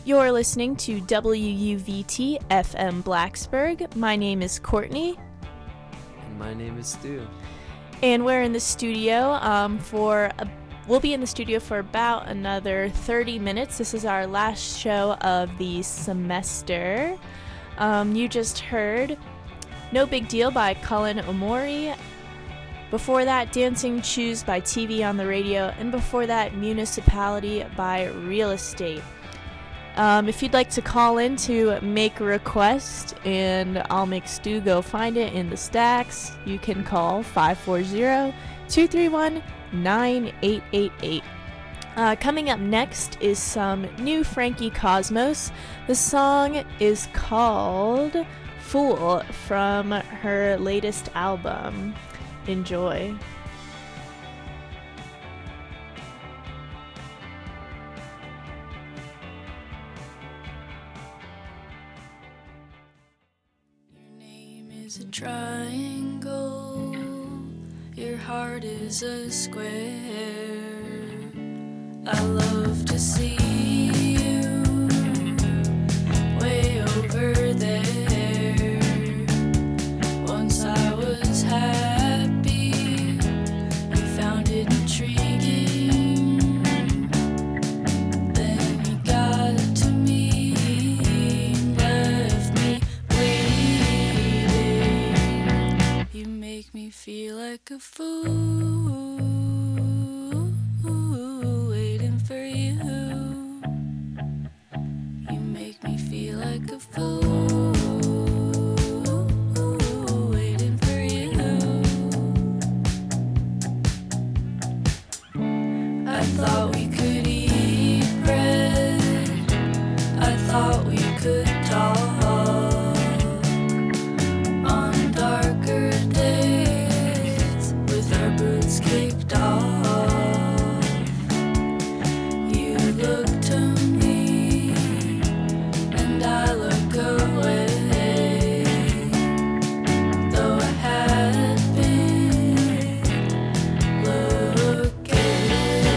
You're listening to WUVT FM Blacksburg. My name is Courtney. And my name is Stu. And we're in the studio we'll be in the studio for about another 30 minutes. This is our last show of the semester. You just heard No Big Deal by Cullen Omori. Before that, Dancing Shoes by TV on the Radio. And before that, Municipality by Real Estate. If you'd like to call in to make a request, and I'll make Stu go find it in the stacks, you can call 540-231-9888. Coming up next is some new Frankie Cosmos. The song is called Fool from her latest album. Enjoy. Is a triangle, your heart is a square. I love to see you way over there. Once I was happy, I found it intriguing. Then you got to me, left me waiting. You make me feel like a fool, waiting for you. You make me feel like a fool, waiting for you. I thought we could eat bread, I thought we could talk on darker days with our boots kicked off. You look to me and I look away, though I had been looking.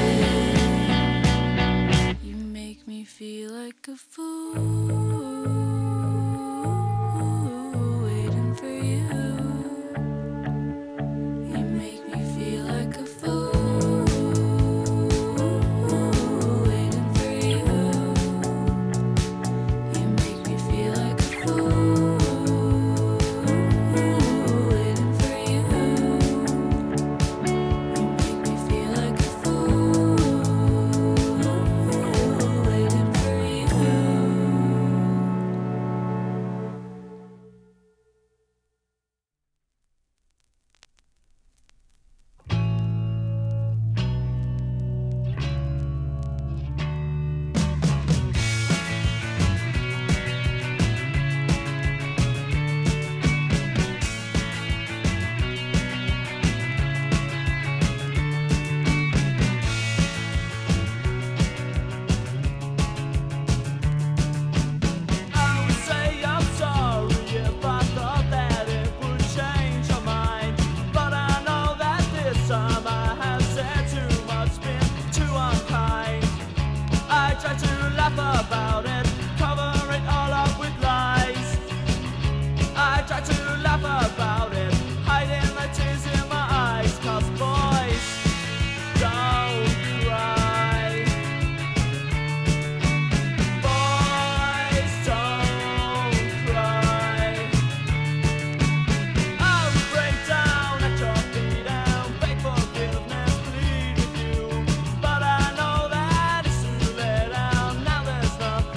You make me feel like a fool, waiting for you. You make me feel like a fool, waiting for you. You make me feel like a fool, waiting for you. You make me feel like a fool, waiting for you. I would say I'm sorry if I thought that it would change your mind, but I know that this time I have said too much, been too unkind. I try to laugh about it, cover it all up with lies. I try to laugh about it, hiding the tears in my eyes, 'cause boys don't cry. Boys don't cry. I'll break down at your feet and beg forgiveness, plead with you. But I know that it's too late, and now there's nothing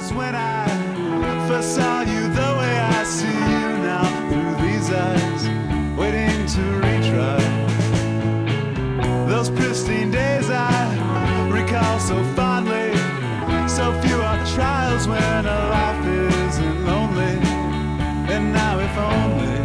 was when I first saw you the way I see you now, through these eyes, waiting to retry. Those pristine days I recall so fondly. So few are the trials when a life isn't lonely. And now if only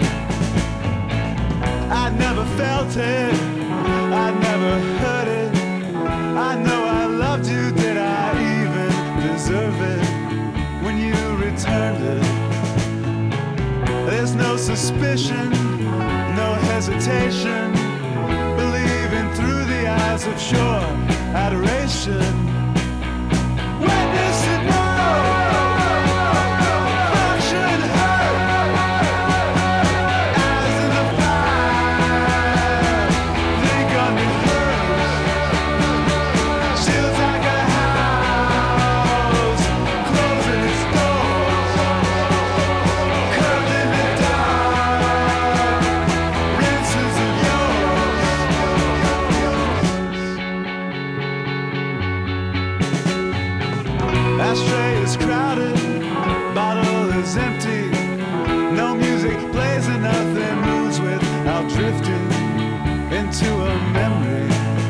I'd never felt it, I'd never heard it. I know I loved you, did I even deserve it? When you returned it, there's no suspicion, no hesitation, believing through the eyes of sure adoration. Witness and know, function hurt, eyes in the fire, think on me hurts, shields like a house, closing its doors, curved in the dark, rinses of yours. Ashtray is crowded, bottle is empty. No music plays and nothing moves without drifting into a memory.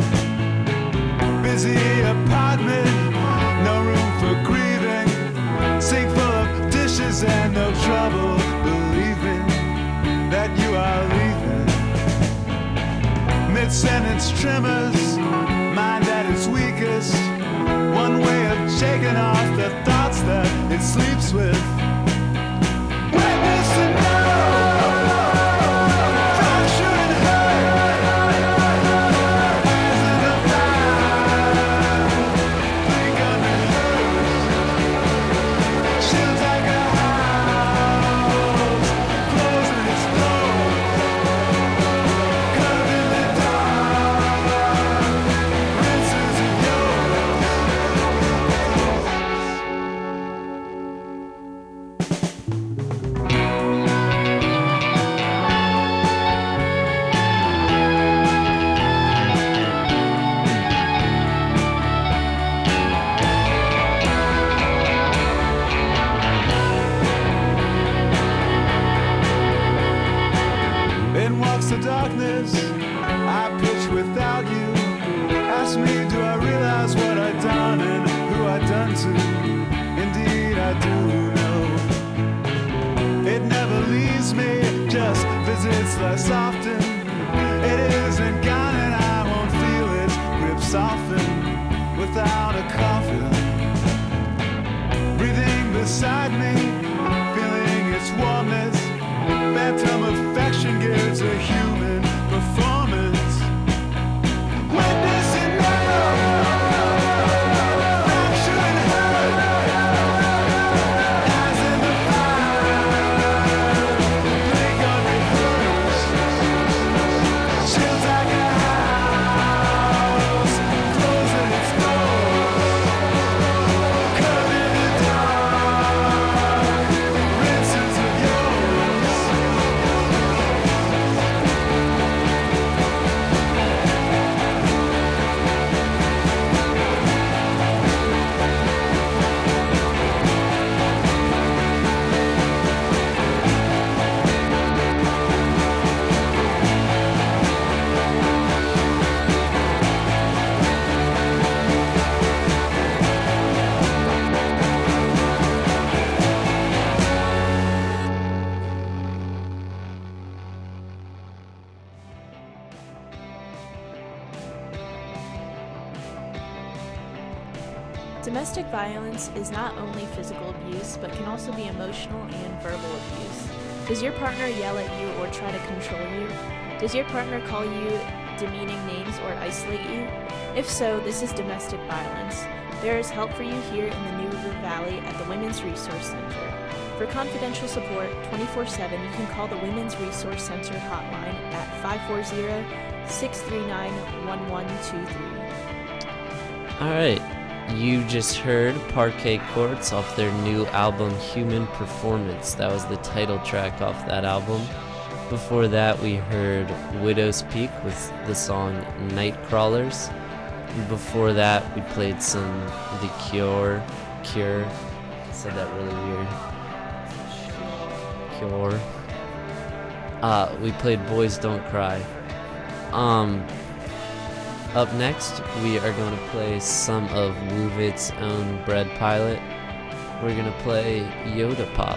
Busy apartment, no room for grieving. Sink full of dishes and no trouble believing that you are leaving. Mid-sentence tremors, mind at its weakest. One way of shaking off the thoughts that it sleeps with. Witness and know, fracture and hurt, eyes in the fire, think of it hurts, shields like a house, closing its doors, curved in the dark, rinses of yours. In walks the darkness, I pitch without you. Ask me, do I realize what I've done and who I've done to? Indeed, I do know. It never leaves me, just visits less often. It isn't gone and I won't feel its grip soften without a coffin. Breathing beside me, feeling its warmness. Phantom affection gives a human performance. Witness and know, fracture and hurt, eyes in the fire, blink on rehearse, shields like a house, closing its doors, curved in the dark, rinses of yours. Domestic violence is not only physical abuse, but can also be emotional and verbal abuse. Does your partner yell at you or try to control you? Does your partner call you demeaning names or isolate you? If so, this is domestic violence. There is help for you here in the New River Valley at the Women's Resource Center. For confidential support 24/7, you can call the Women's Resource Center hotline at 540-639-1123. All right, you just heard Parquet Courts off their new album Human Performance. That was the title track off that album. Before that, we heard Widow's Peak with the song Night Crawlers. And before that, we played some The Cure, said that really weird. Cure. We played Boys Don't Cry. Up next, we are going to play some of Wuvit's own Bread Pilot. We're going to play Yoda Pop.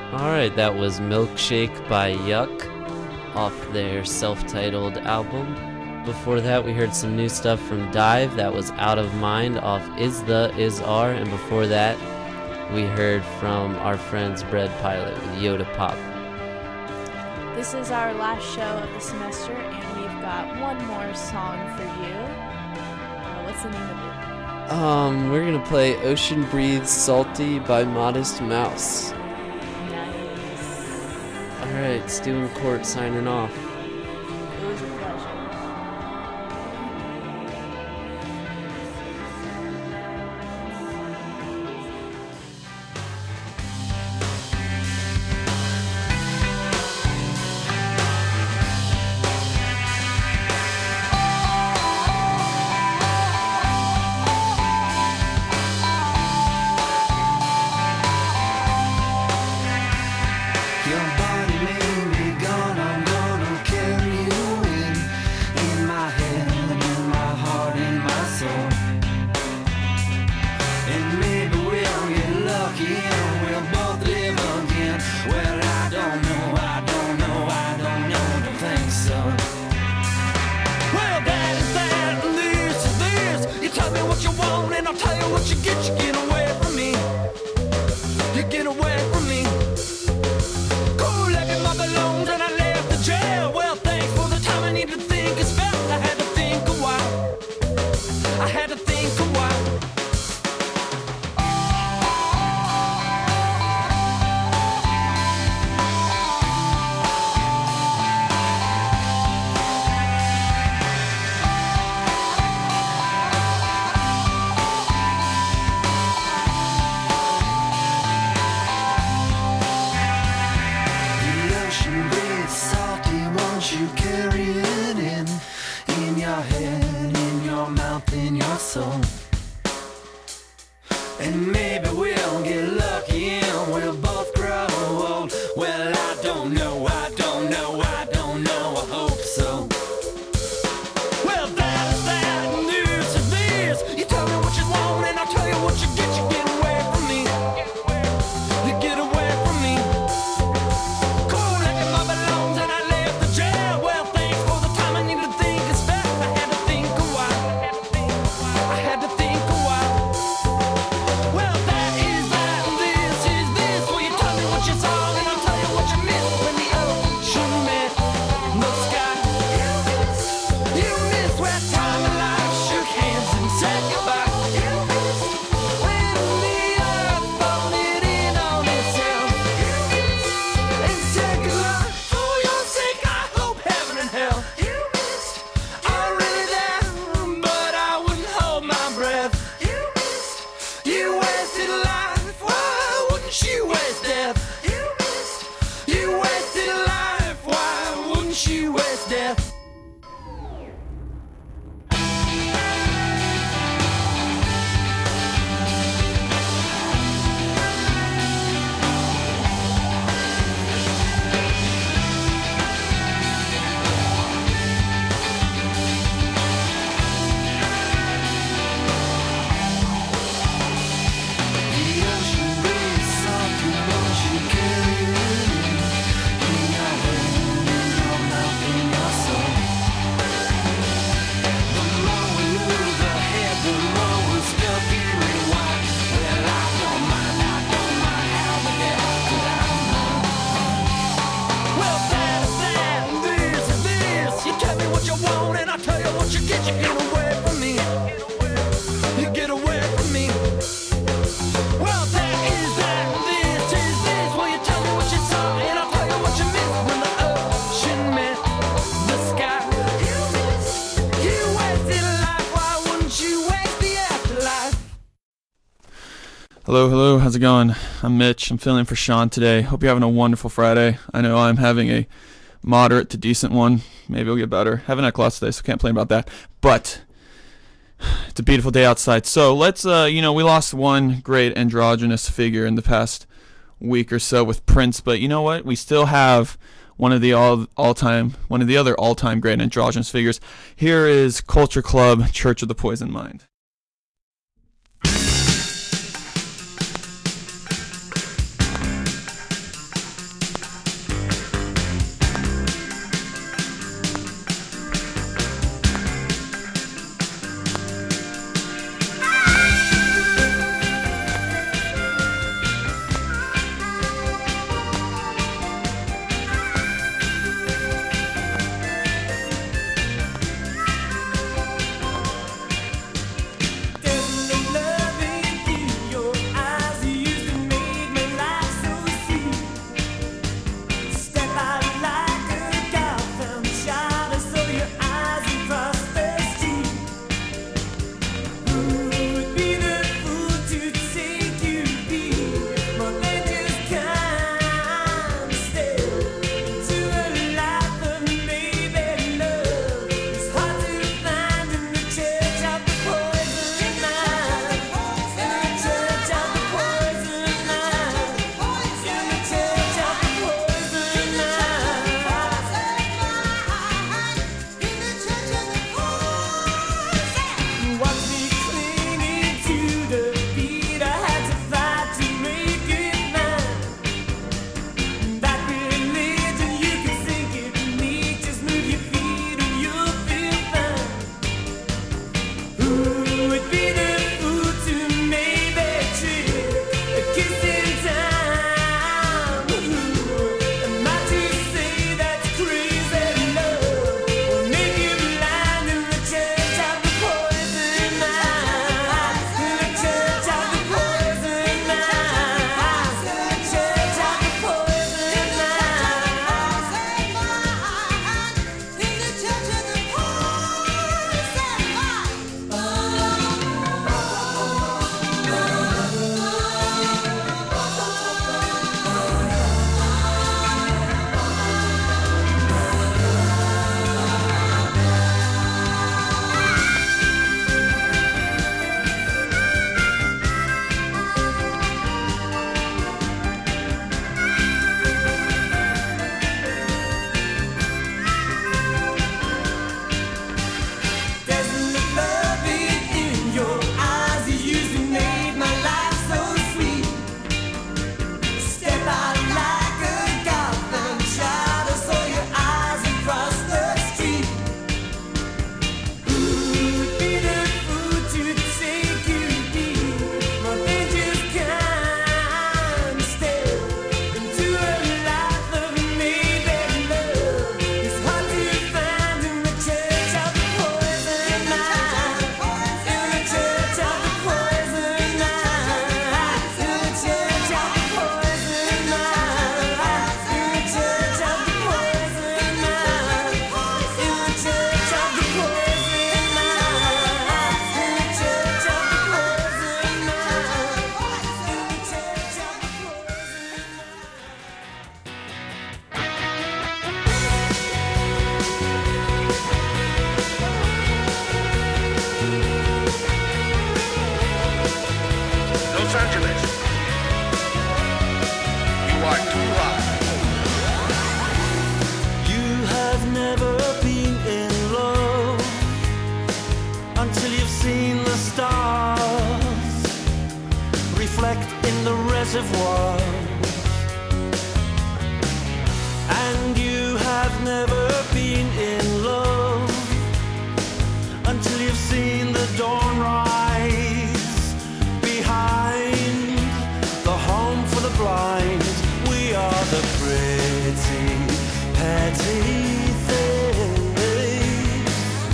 Alright, that was Milkshake by Yuck off their self-titled album. Before that, we heard some new stuff from Dive. That was Out of Mind off Is The Is Are. And before that, we heard from our friends Bread Pilot with Yoda Pop. This is our last show of the semester, and we've got one more song for you. What's the name of it? We're gonna play Ocean Breathes Salty by Modest Mouse. Nice. Alright, Stu and Court signing off. It was a pleasure. Your body may be gone, I'm gonna carry you in my head, in my heart, in my soul. And maybe we'll get lucky and we'll both live again. Well, I don't know, I don't know, I don't know to think so. Well, that is that, and this is this. You tell me what you want and I'll tell you what you get. You get away from me. You get away from me. Belongs and I left the jail. Well, thanks for the time I need to think it's felt. I had to think a while. I had to think a while. You carry it in your head, in your mouth, in your soul. And maybe we'll get lucky and we'll both grow old. Well, I don't know, I don't know, I don't know, I hope so. Well, that is that, and this is this. You tell me what you want and I'll tell you what you get. You get away from me. You get away from me. Cold like my belongs and I left the jail. Well, thanks for the time I need to think it's back. I had to think a while. I had to think a while. Well, that is that, and this is this. Will you tell me what you saw and I'll tell you what you missed when the ocean met the sky? You missed where time and life shook hands and said goodbye. You missed when the earth folded in on itself and said goodbye. For your sake, I hope heaven and hell. You missed are really there, but I wouldn't hold my breath. You missed, you wasted life. Why wouldn't you waste death? You missed, you wasted life. Why wouldn't you waste death? The ocean breeze salty, won't you carry it in your head, in your mouth, in your soul? The more we move ahead, the more we're stuck in rewind. Well, I don't mind how the devil could I know? Well, that is that, and this is this. You tell me what you want and I'll tell you what you get. You get away from me. You get away from me. Well, that is that, and this is this. Will you tell me what you saw and I'll tell you what you missed when the ocean met the sky? You missed, you wasted life. Why wouldn't you waste the afterlife? Hello, how's it going? I'm Mitch. I'm filling in for Sean today. Hope you're having a wonderful Friday. I know I'm having a moderate to decent one. Maybe it'll get better. Haven't had class today, so can't complain about that. But it's a beautiful day outside. So let's, we lost one great androgynous figure in the past week or so with Prince. But you know what? We still have one of the other all-time great androgynous figures. Here is Culture Club, Church of the Poison Mind. Los Angeles. You are too hot. You have never been in love until you've seen the stars reflect in the reservoir. And you have never been in love until you've seen the dawn rise behind the home for the blind. We are the pretty, petty things,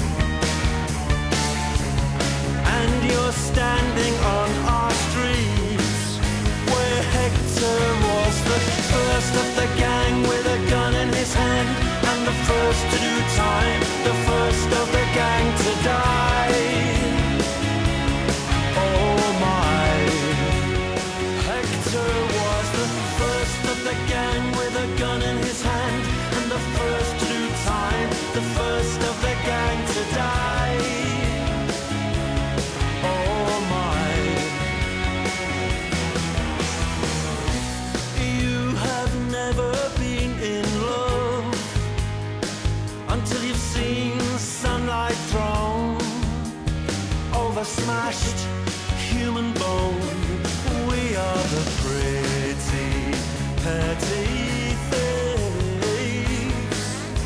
and you're standing on our streets where Hector was the first of the gang with a gun in his hand, and the first to do time, the first of the gang to die. Oh my, Hector was the first of the gang with a gun in his hand, and the first to do time, the first of the gang to die. Oh my, you have never been in love until you've seen sunlight thrown over smashed human bone. We are the pretty, petty things,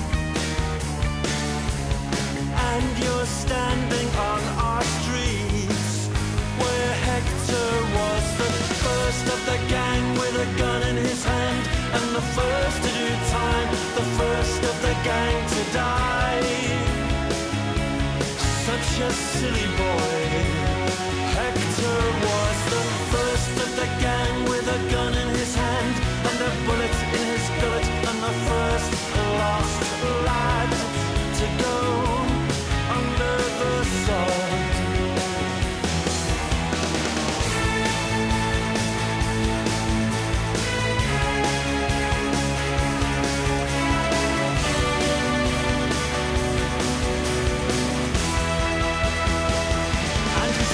and you're standing on our streets where Hector was the first of the gang with a gun in his hand, and the first to do time, the first of the gang to die. Such a silly boy. Hector was the first of the gang with a gun in his hand and a bullet in his gullet, and the first lost lad to go under the sod. And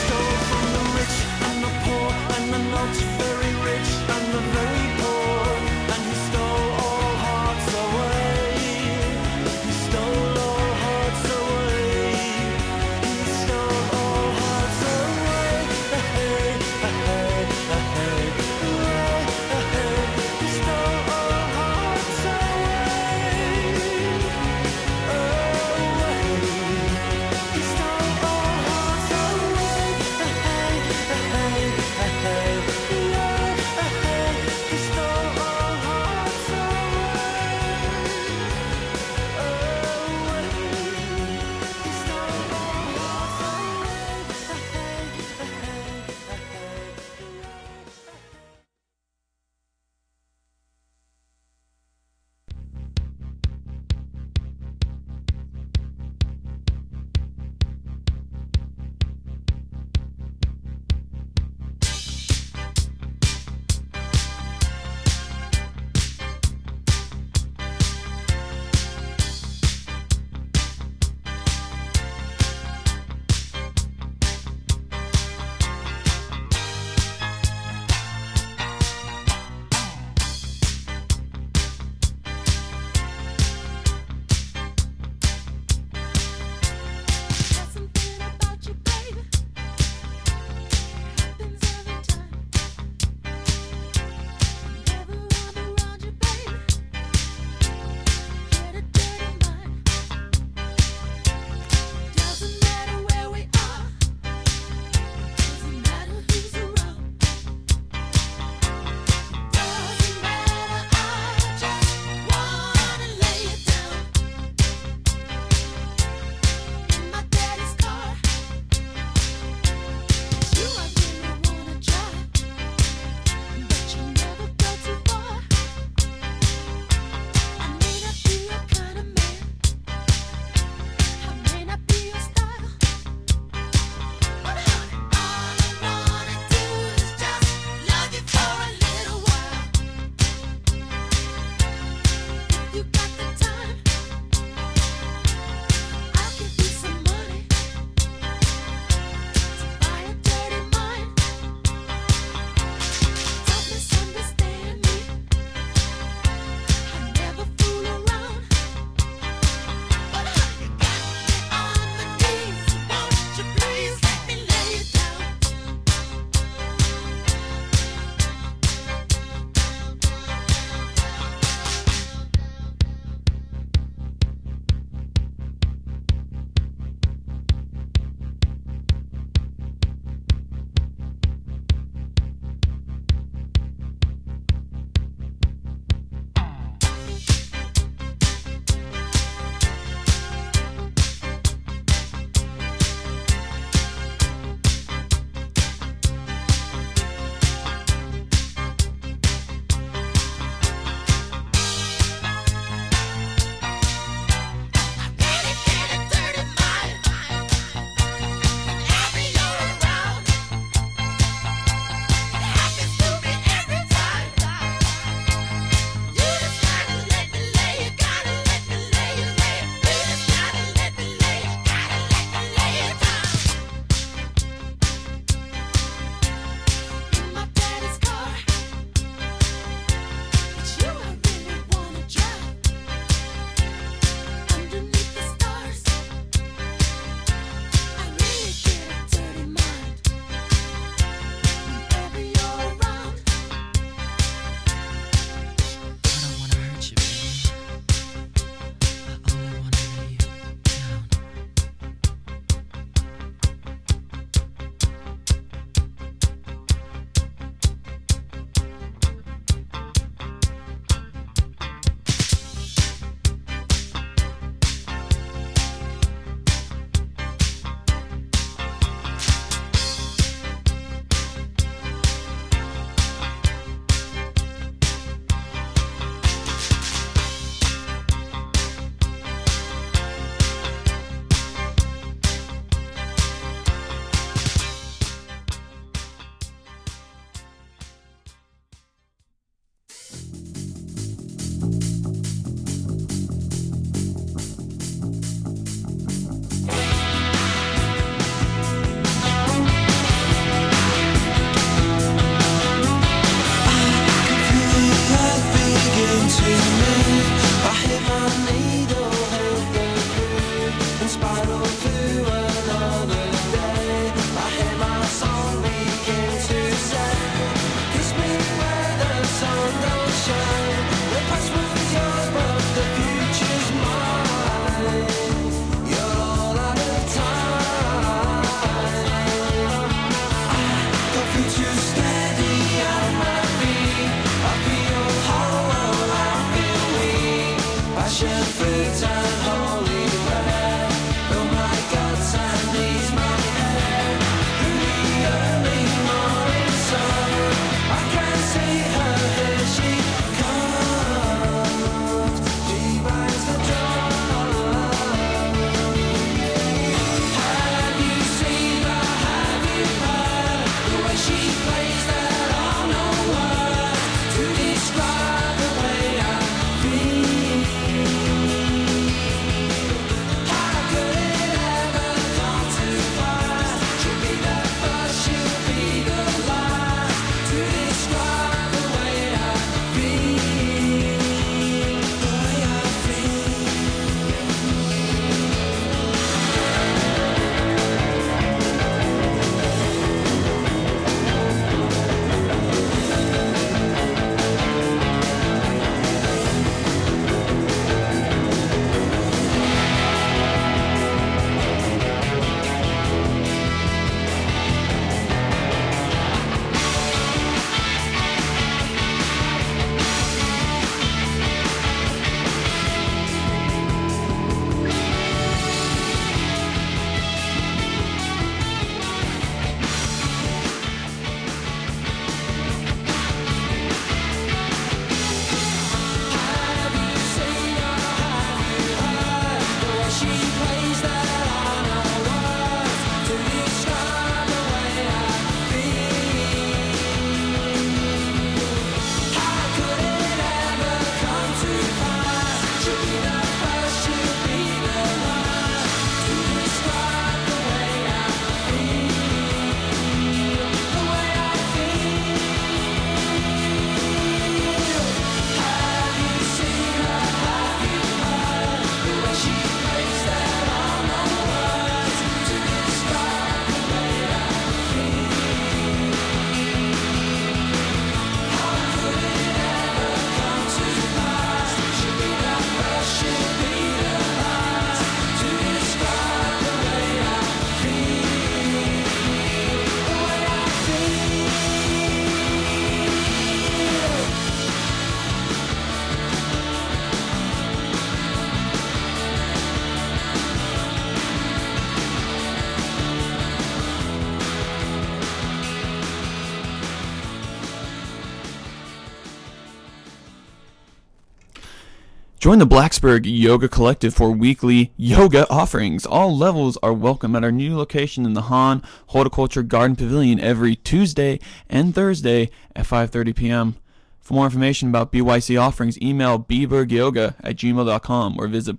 Join the Blacksburg Yoga Collective for weekly yoga offerings. All levels are welcome at our new location in the Han Horticulture Garden Pavilion every Tuesday and Thursday at 5:30 p.m. For more information about BYC offerings, email bbergyoga@gmail.com or visit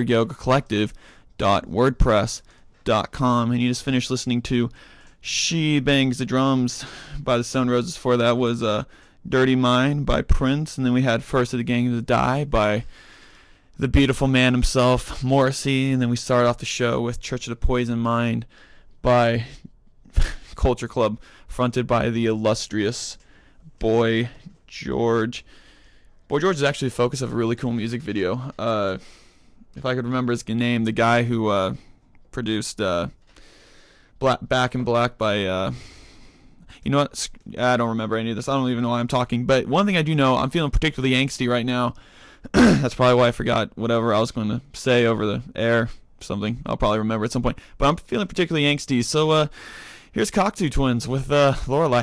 blacksburgyogacollective.wordpress.com. And you just finished listening to She Bangs the Drums by the Stone Roses. Before that was Dirty Mind by Prince. And then we had First of the Gang to Die by the beautiful man himself, Morrissey. And then we started off the show with Church of the Poison Mind by Culture Club, fronted by the illustrious Boy George. Boy George is actually the focus of a really cool music video. If I could remember his name, the guy who produced Back in Black by... you know what? I don't remember any of this. I don't even know why I'm talking. But one thing I do know, I'm feeling particularly angsty right now. That's probably why I forgot whatever I was going to say over the air. Something I'll probably remember at some point. But I'm feeling particularly angsty. So here's Cocteau Twins with Lorelei.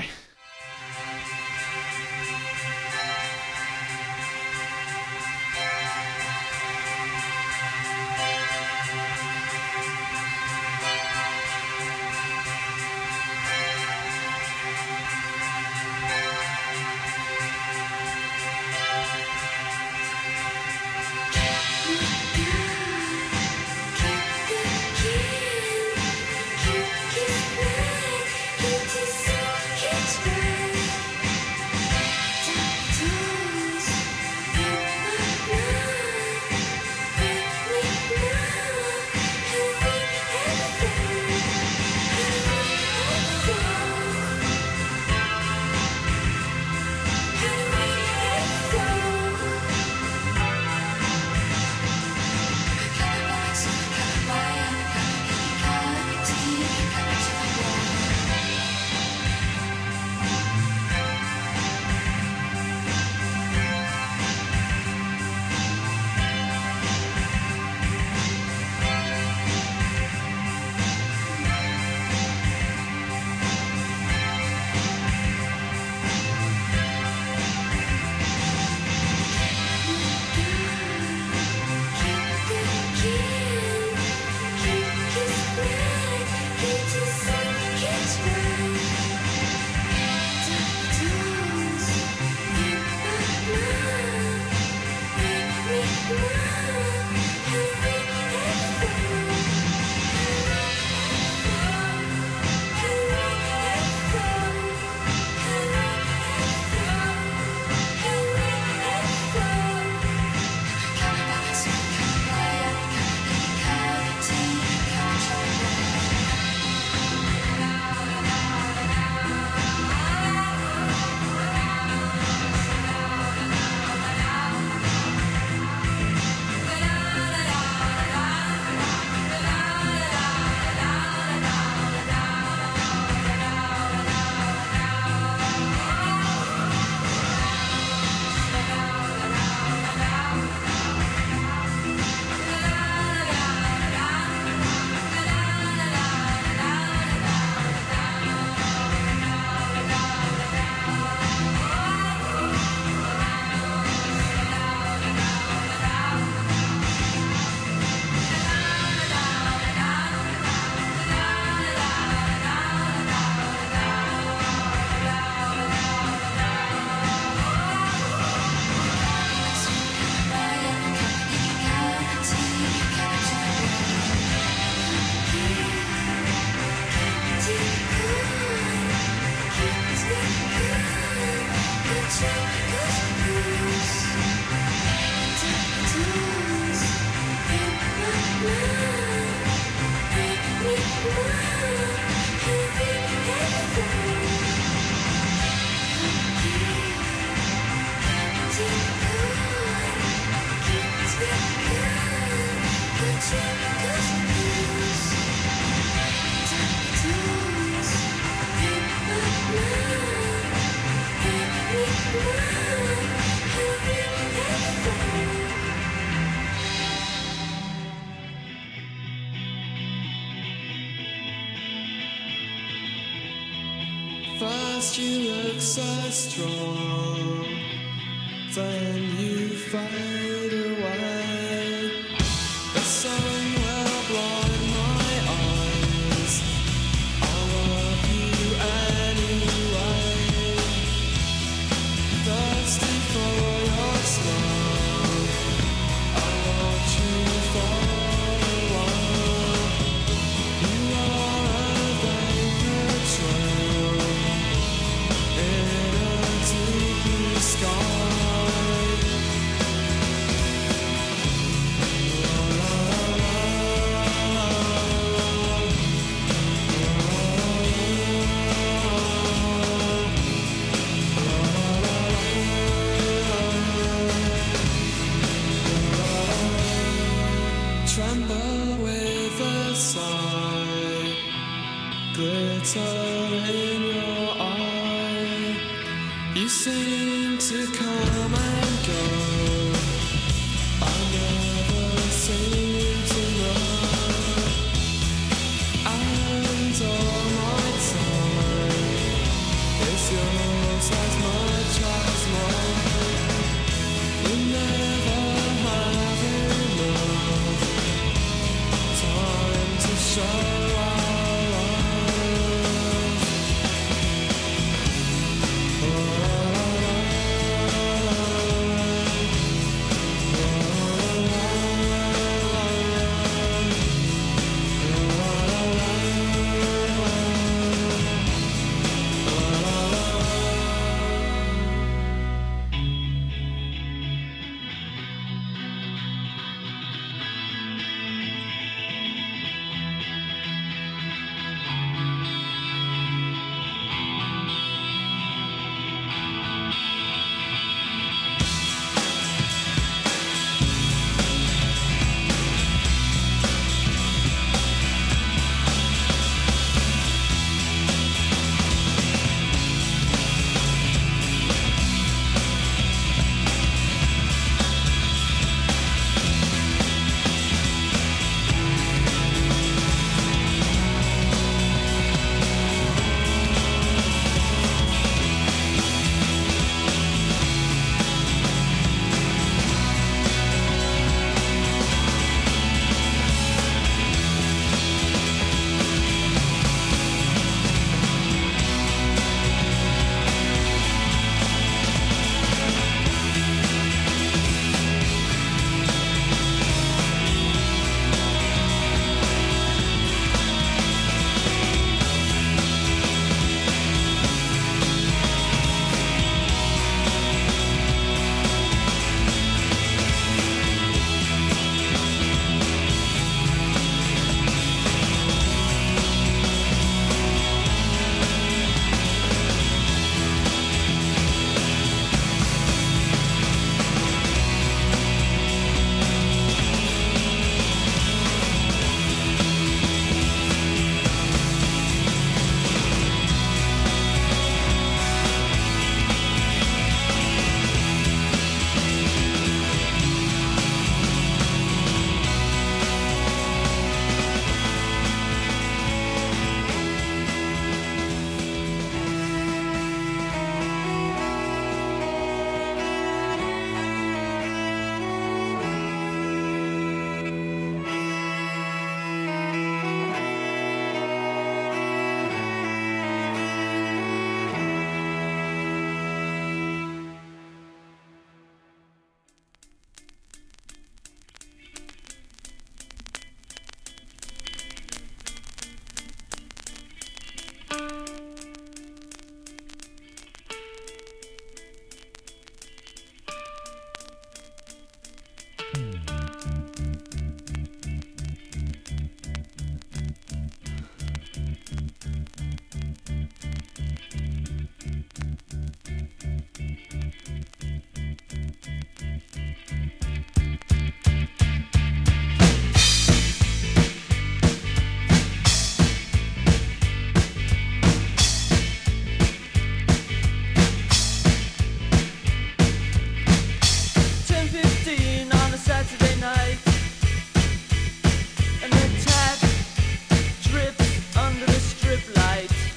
First you look so strong, then you fade away. The sun will blind my eyes. I love you anyway. Thirsty for your smile, I watch you fall away. You are a vapor trail in a deep blue sky. Tremble with a sigh, glitter in your eye. You seem to come and go. I never seem to know. And all my time is yours as much as mine. We never have enough time to show our love.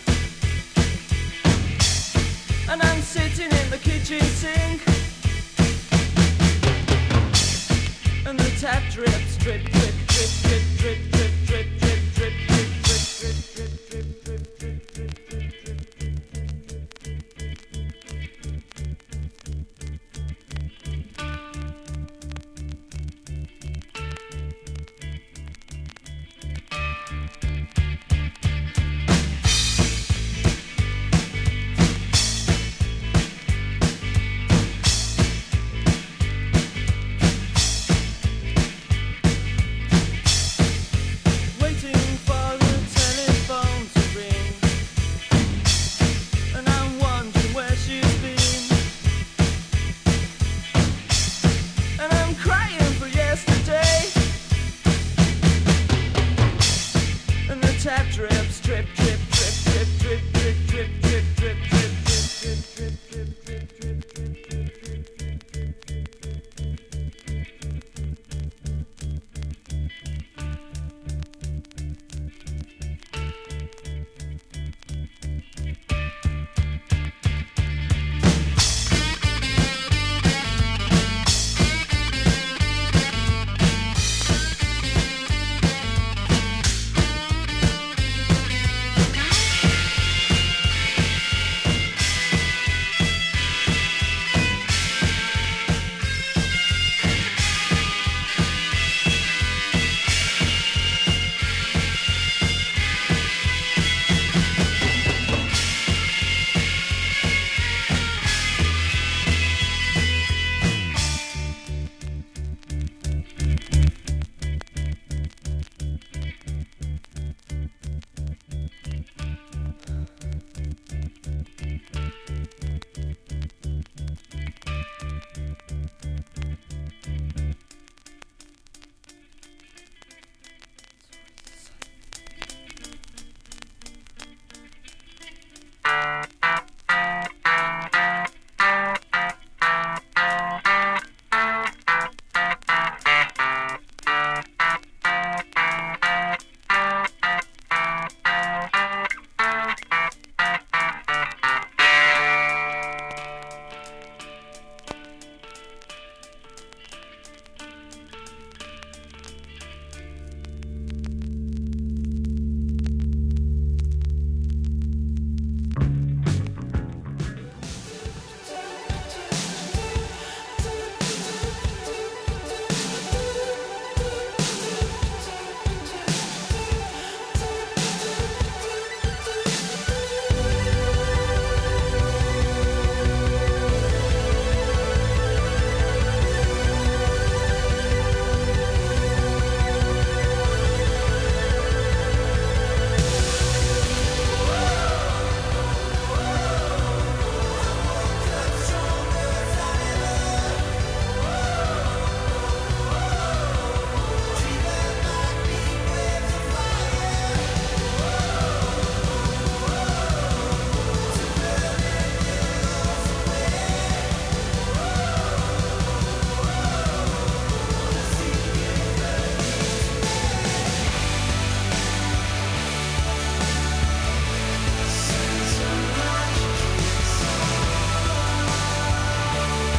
kitchen sink, and the tap drips, drip, drip, drip, drip,